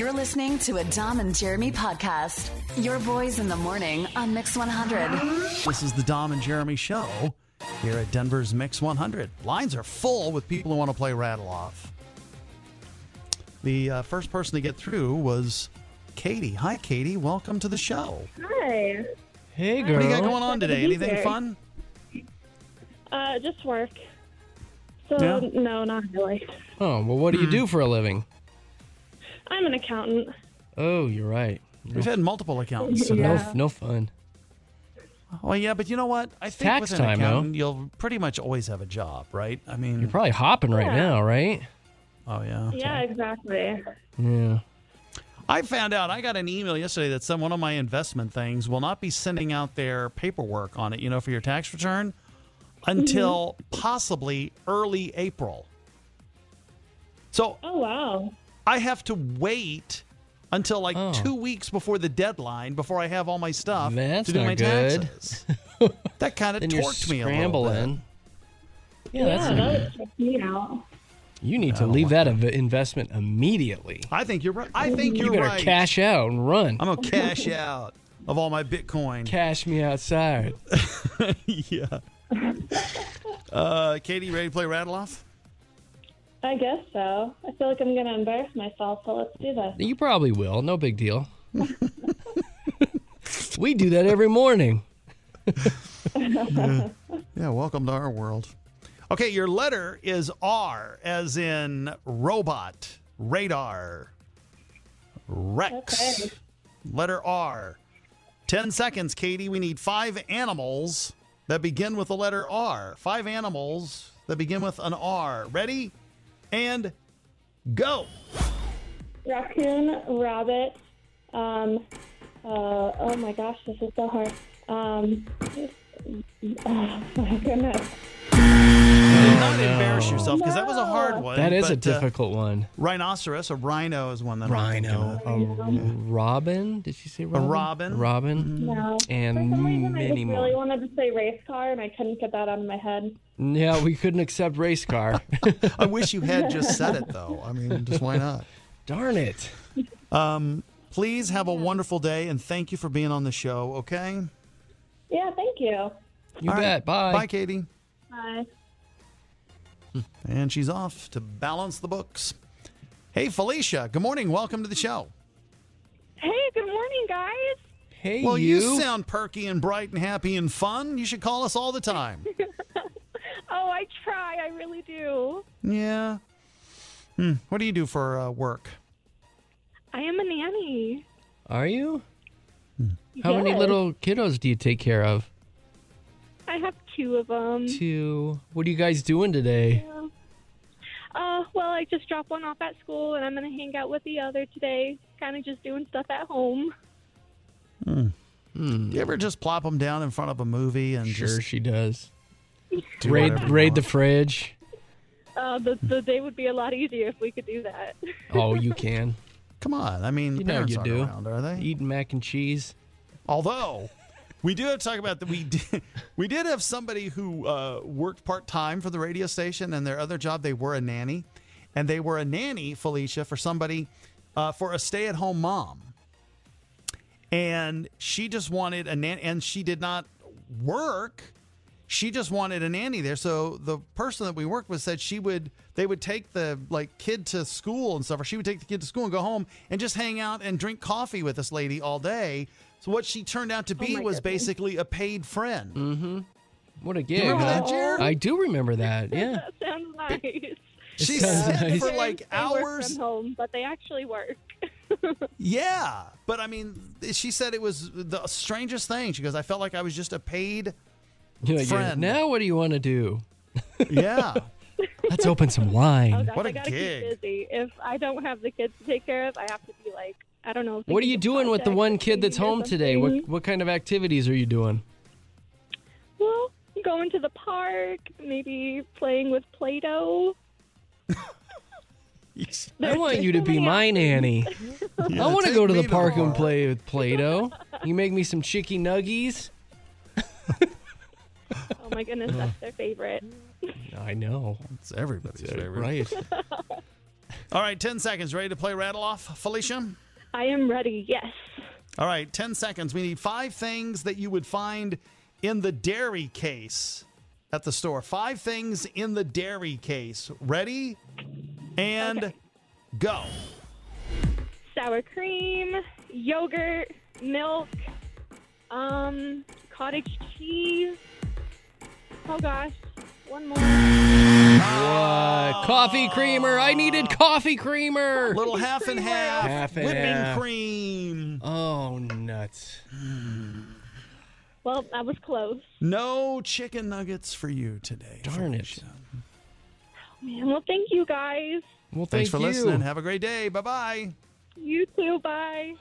You're listening to a Dom and Jeremy podcast. Your boys in the morning on Mix 100. This is the Dom and Jeremy show here at Denver's Mix 100. Lines are full with people who want to play Rattle Off. The first person to get through was Katie. Hi, Katie. Welcome to the show. Hi. Hey, girl. What do you got going on today? Anything fun? Just work. So, Yeah? no, not really. Oh, well, what do you do for a living? I'm an accountant. Oh, you're right. We've had multiple accountants. So Yeah. no fun. Well, yeah, but you know what? I think tax with an time, accountant, you'll pretty much always have a job, right? I mean, You're probably hopping right Yeah. now, right? oh, yeah. Yeah, exactly. Yeah. I found out, I got an email yesterday that said one of my investment things will not be sending out their paperwork on it, for your tax return until possibly early April. So Oh, wow. I have to wait until like Oh. 2 weeks before the deadline before I have all my stuff That's to do not my good. taxes. That kind of Then you're torqued me a little bit. scrambling. Yeah, Yeah, that's that not would good. check me out. You need to leave that investment immediately. I think you're right. I think You you're better right. cash out and run. I'm going to cash out of all my Bitcoin. Cash me outside. Yeah. Katie, you ready to play Rattle Off? I guess so. I feel like I'm going to embarrass myself, so let's do this. You probably will. No big deal. We do that every morning. Yeah, welcome to our world. Okay, your letter is R, as in robot, radar, Rex. Okay. Letter R. 10 seconds, Katie. We need 5 animals that begin with the letter R. 5 animals that begin with an R. Ready? And go. Raccoon, rabbit, oh my gosh, this is so hard. Oh my goodness. Do not embarrass yourself, because that was a hard one. That is a but, difficult one. Rhinoceros, a rhino is one that I'm thinking Rhino. of. Robin? Did she say robin? robin. Robin. No. And For some reason, I many just more. really wanted to say race car, and I couldn't get that out of my head. Yeah, we couldn't accept race car. I wish you had just said it, though. I mean, just why not? Darn it. Please have a wonderful day, and thank you for being on the show, okay? Yeah, thank you. You All right. bet. Bye. Bye, Katie. Bye. And she's off to balance the books. Hey, Felicia. Good morning. Welcome to the show. Hey, good morning, guys. Hey, Well, you sound perky and bright and happy and fun. You should call us all the time. Oh, I try. I really do. Yeah. What do you do for work? I am a nanny. Are you? How many Yes. little kiddos do you take care of? I have 2 of them. 2. What are you guys doing today? Well, I just dropped one off at school, and I'm going to hang out with the other today. Kind of just doing stuff at home. Do you ever just plop them down in front of a movie and Sure, just she does. do whatever you Raid the want? fridge. The day would be a lot easier if we could do that. Oh, you can. Come on. I mean, You know parents you aren't do. around, are they? Eating mac and cheese. Although, we do have to talk about that. We did have somebody who worked part-time for the radio station, and their other job, they were a nanny. And they were a nanny, Felicia, for somebody, for a stay-at-home mom. And she just wanted a nanny, and she did not work. She just wanted a nanny there. So the person that we worked with said they would take the kid to school and stuff, or she would take the kid to school and go home and just hang out and drink coffee with this lady all day. So what she turned out to be my was goodness. basically a paid friend. What a gig. You remember that, Jer? I do remember that, yeah. That sounds nice. She sounds said nice. for They work hours. from home, but they actually work. Yeah, but I mean, she said it was the strangest thing. She goes, I felt like I was just a paid You're like, friend. now what do you want to do? Yeah. Let's open some Oh, wine. gosh, What a I gotta gig. keep busy. If I don't have the kids to take care of, I have to be like, I don't know. What are you thinking of doing with the projects one or kid that's painting or home today? something. What kind of activities are you doing? Well, going to the park, maybe playing with Play-Doh. I want you to be my nanny. I want to take go to me the to park the and park. play with Play-Doh. You make me some chicky nuggies. Oh my goodness, that's their favorite. I know. It's everybody's favorite. Right. All right, 10 seconds. Ready to play Rattle Off, Felicia? I am ready, yes. All right, 10 seconds. We need 5 things that you would find in the dairy case at the store. 5 things in the dairy case. Ready? And Okay. go. Sour cream, yogurt, milk, cottage cheese. Oh gosh, one more. What? Coffee creamer. I needed coffee creamer. Little half and half. Half and whipping half. cream. Oh, nuts. Well, that was close. No chicken nuggets for you today. Darn it. Felicia. Man, well, thank you guys. Well, Thanks thank for you. listening. Have a great day. Bye-bye. You too, bye.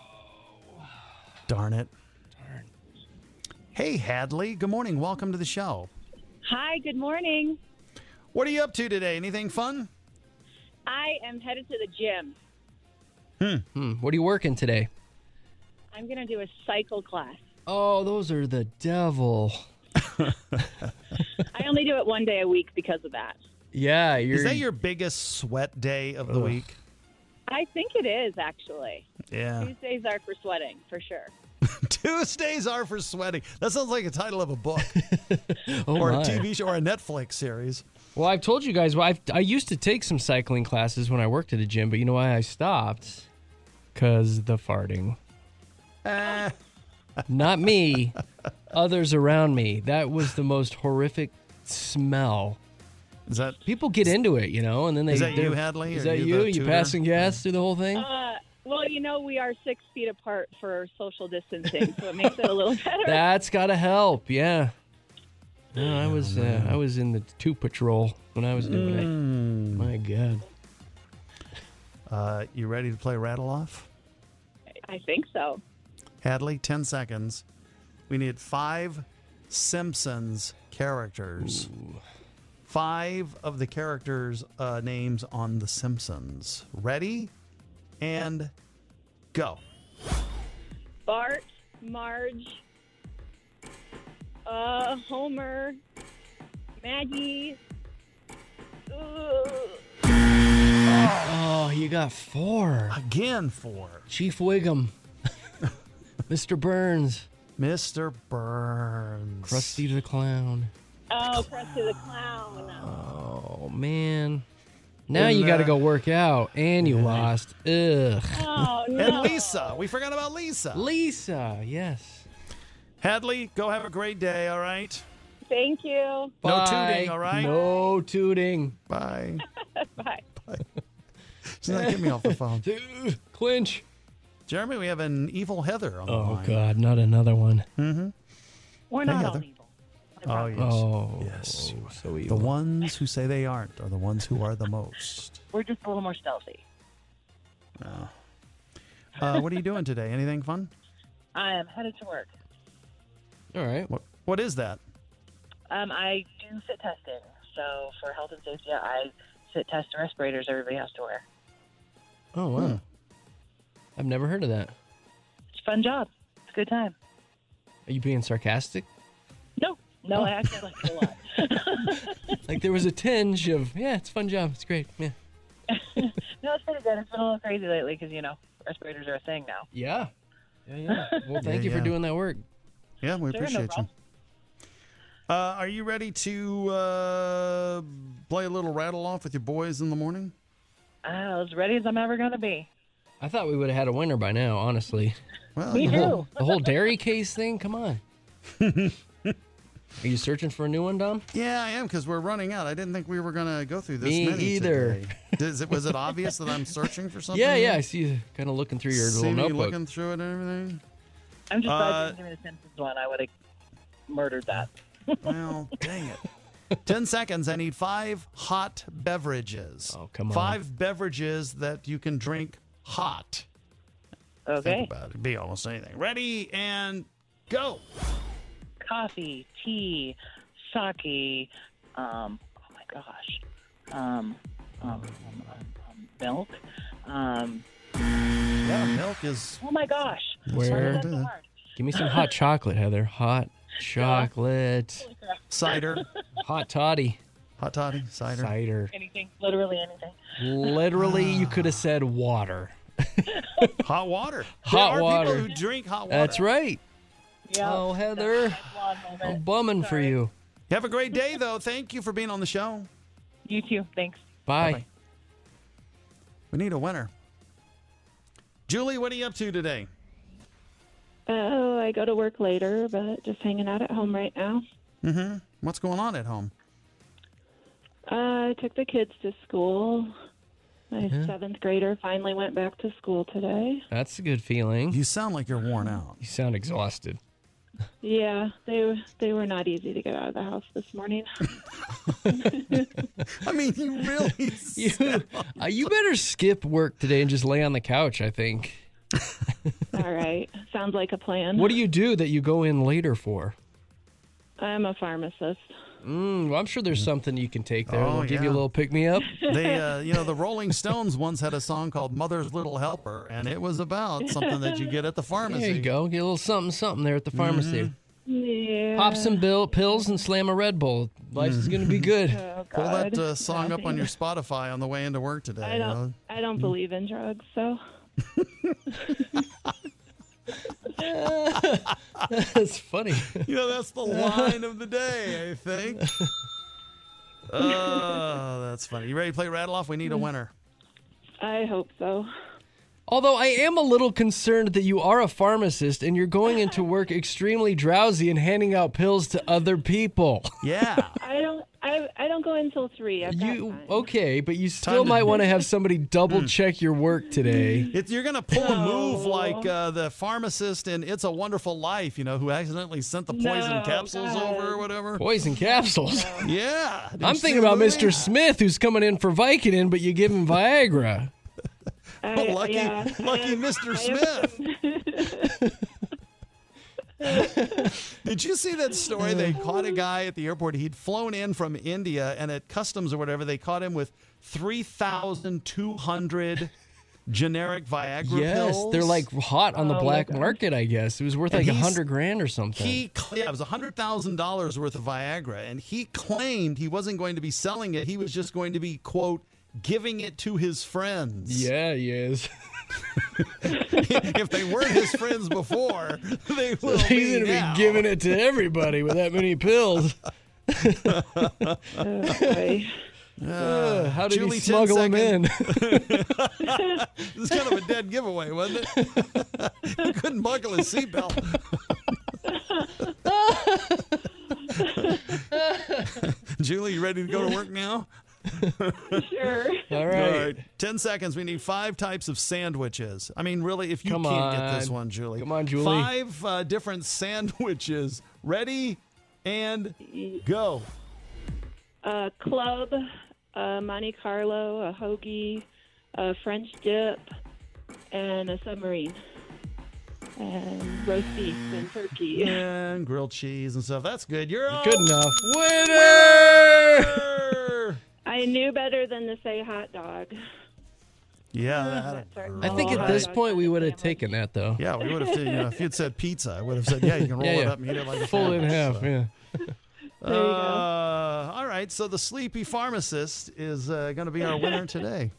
Darn it. Hey, Hadley. Good morning. Welcome to the show. Hi, good morning. What are you up to today? Anything fun? I am headed to the gym. What are you working today? I'm going to do a cycle class. Oh, those are the devil. I only do it one day a week because of that. Yeah, Is that your biggest sweat day of the week? I think it is, actually. Yeah. Tuesdays are for sweating, for sure. Tuesdays are for sweating. That sounds like a title of a book Oh, or a my. TV show or a Netflix series. Well, I've told you guys, I used to take some cycling classes when I worked at a gym, but you know why I stopped? Because the farting. Not me, others around me. That was the most horrific smell. Is that People get into it, you know, and then they. Is that you, they're- Hadley? Is Are that you you? the You tutor? passing gas through the whole thing? Well, you know, we are 6 feet apart for social distancing, so it makes it a little better. That's gotta help. Yeah. No, I was in the 2 patrol when I was doing it. My God. You ready to play Rattle Off? I think so. Hadley, 10 seconds. We need 5 Simpsons characters. 5 of the characters' names on The Simpsons. Ready? And go. Bart, Marge, Homer, Maggie. Oh, you got 4. Again, 4. Chief Wiggum. Mr. Burns. Mr. Burns. Krusty the Clown. Oh, Krusty the Clown. Oh, man. Now And, you got to go work out, and you lost. Ugh. Oh, no. And Lisa. We forgot about Lisa. Lisa, yes. Hadley, go have a great day, all right? Thank you. No Bye. tooting, all right? No tooting. Bye. Bye. She's not getting me off the phone. Clinch. Jeremy, we have an evil Heather on the Oh, line. God, not another one. We're not all Heather. evil. Oh, yes. Oh, Yes. so The evil. ones who say they aren't are the ones who are the most. We're just a little more stealthy. What are you doing today? Anything fun? I am headed to work. All right. What is that? I do fit testing. So for health and safety, I fit test respirators everybody has to wear. Oh, wow. I've never heard of that. It's a fun job. It's a good time. Are you being sarcastic? No, I actually like it a lot. Like there was a tinge of, yeah, it's a fun job. It's great. Yeah. No, it's pretty good. It's been a little crazy lately because, you know, respirators are a thing now. Yeah. Yeah. Well, thank you Yeah. for doing that work. Yeah, we Sure, no appreciate you. problem. Are you ready to play a little rattle off with your boys in the morning? As ready as I'm ever going to be. I thought we would have had a winner by now, honestly. Well, Me you too. know, The whole dairy case thing? Come on. Are you searching for a new one, Dom? yeah, I am because we're running out. I didn't think we were going to go through this Me many either. today. Was it obvious that I'm searching for something? Yeah. I see you kind of looking through your See little me notebook. looking through it and everything? I'm just glad you didn't give me the Simpsons one. I would have murdered that. Well, dang it. 10 seconds. I need 5 hot beverages. Oh, come on. 5 beverages that you can drink hot. Okay. Think about it. It'd be almost anything. Ready and go. Coffee, tea, sake, oh my gosh, milk. Yeah, milk is. Oh my gosh. Where? That's so hard. Give me some hot chocolate, Heather. Hot chocolate. Cider. Hot toddy. Hot toddy, cider. Cider. Anything, literally anything. Literally, you could have said water. Hot water. Hot there are water. people who drink hot water. That's right. Yeah. Oh, Heather. I'm bumming for you. Have a great day, though. Thank you for being on the show. You too. Thanks. Bye. Bye-bye. We need a winner. Julie, what are you up to today? Oh, I go to work later, but just hanging out at home right now. Mm-hmm. What's going on at home? I took the kids to school. My 7th grader finally went back to school today. That's a good feeling. You sound like you're worn out. You sound exhausted. Yeah, they were not easy to get out of the house this morning. I mean, you really You better skip work today and just lay on the couch, I think. All right, sounds like a plan. What do you do that you go in later for? I'm a pharmacist. Well, I'm sure there's something you can take there. Oh, It'll give you yeah. a little pick-me-up. They, the Rolling Stones once had a song called Mother's Little Helper, and it was about something that you get at the pharmacy. There you go. Get a little something there at the pharmacy. Yeah. Pop some pills and slam a Red Bull. Life is going to be good. Oh, Pull that God. song up on your Spotify on the way into work today. I don't believe in drugs, so. That's funny. That's the line of the day, I think. Oh, that's funny. You ready to play Rattle Off? We need a winner. I hope so. Although I am a little concerned that you are a pharmacist and you're going into work extremely drowsy and handing out pills to other people. Yeah. I don't go until 3. I've got time. Okay, but you still Time to- might want to have somebody double check your work today. You're going to pull a move like the pharmacist in It's a Wonderful Life, who accidentally sent the poison No, capsules God. over or whatever. Poison capsules. Yeah. Did I'm you see thinking the about movie? Mr. Smith who's coming in for Vicodin, but you give him Viagra. Lucky Mr. Smith. Did you see that story? They caught a guy at the airport. He'd flown in from India, and at customs or whatever, they caught him with 3,200 generic Viagra Yes, pills. they're like hot on the black market, I guess. It was worth And like he's- $100,000 or something. It was $100,000 worth of Viagra, and he claimed he wasn't going to be selling it. He was just going to be, quote, giving it to his friends. Yeah, he is. If they weren't his friends before, they will He's be going to now. be giving it to everybody with that many pills. Boy. How did Julie, he 10 smuggle him in? It's kind of a dead giveaway, wasn't it? He couldn't buckle his seatbelt. Julie, you ready to go to work now? Sure. All right. 10 seconds. We need 5 types of sandwiches. I mean, really, if you Come can't get this on. one, Julie. Come on, Julie. 5 different sandwiches. Ready and go. A club, a Monte Carlo, a hoagie, a French dip, and a submarine. And roast beef and turkey. And grilled cheese and stuff. That's good. You're all Good enough. winner! I knew better than to say hot dog. Yeah, I think at this point we would have taken that, though. yeah, we would have. If you'd said pizza, I would have said, yeah, you can roll it up and eat it like a Fold it in sandwich, half, so. yeah. There you go. All right, so the sleepy pharmacist is going to be our winner today.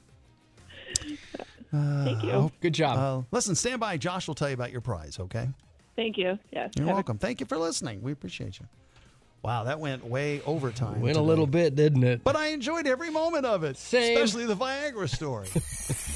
Thank you. Good job. Listen, stand by. Josh will tell you about your prize, okay? Thank you. Yes. You're welcome. Thank you for listening. We appreciate you. Wow, that went way overtime. Went a today. little bit, didn't it? But I enjoyed every moment of it, Same. especially the Viagra story.